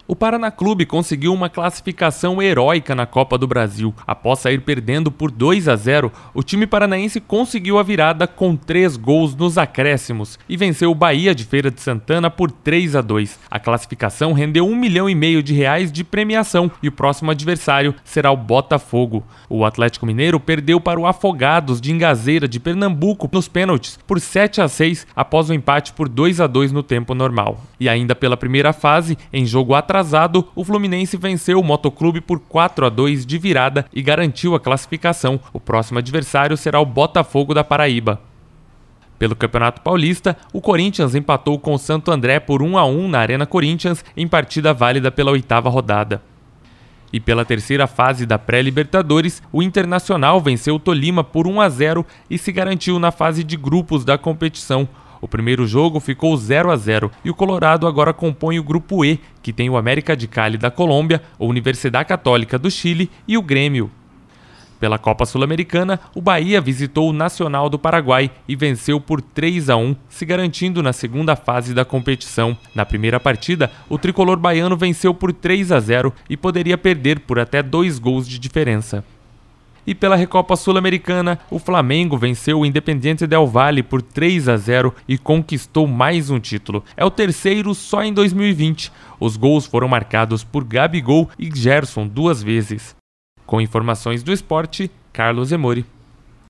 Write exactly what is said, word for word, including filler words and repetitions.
O Paraná Clube conseguiu uma classificação heróica na Copa do Brasil. Após sair perdendo por dois a zero, o time paranaense conseguiu a virada com três gols nos acréscimos e venceu o Bahia de Feira de Santana por três a dois. A classificação rendeu um milhão e meio de reais de premiação e o próximo adversário será o Botafogo. O Atlético Mineiro perdeu para o Afogados de Ingazeira de Pernambuco nos pênaltis por sete a seis após o empate por dois a dois no tempo normal. E ainda pela primeira fase, em jogo atrasado, Atrasado, o Fluminense venceu o Motoclube por quatro a dois de virada e garantiu a classificação. O próximo adversário será o Botafogo da Paraíba. Pelo Campeonato Paulista, o Corinthians empatou com o Santo André por um a um na Arena Corinthians em partida válida pela oitava rodada. E pela terceira fase da pré-Libertadores, o Internacional venceu o Tolima por um a zero e se garantiu na fase de grupos da competição. O primeiro jogo ficou zero a zero e o Colorado agora compõe o Grupo E, que tem o América de Cali da Colômbia, a Universidade Católica do Chile e o Grêmio. Pela Copa Sul-Americana, o Bahia visitou o Nacional do Paraguai e venceu por três a um, se garantindo na segunda fase da competição. Na primeira partida, o tricolor baiano venceu por três a zero e poderia perder por até dois gols de diferença. E pela Recopa Sul-Americana, o Flamengo venceu o Independiente Del Valle por três a zero e conquistou mais um título. É o terceiro só em dois mil e vinte. Os gols foram marcados por Gabigol e Gerson duas vezes. Com informações do esporte, Carlos Emori.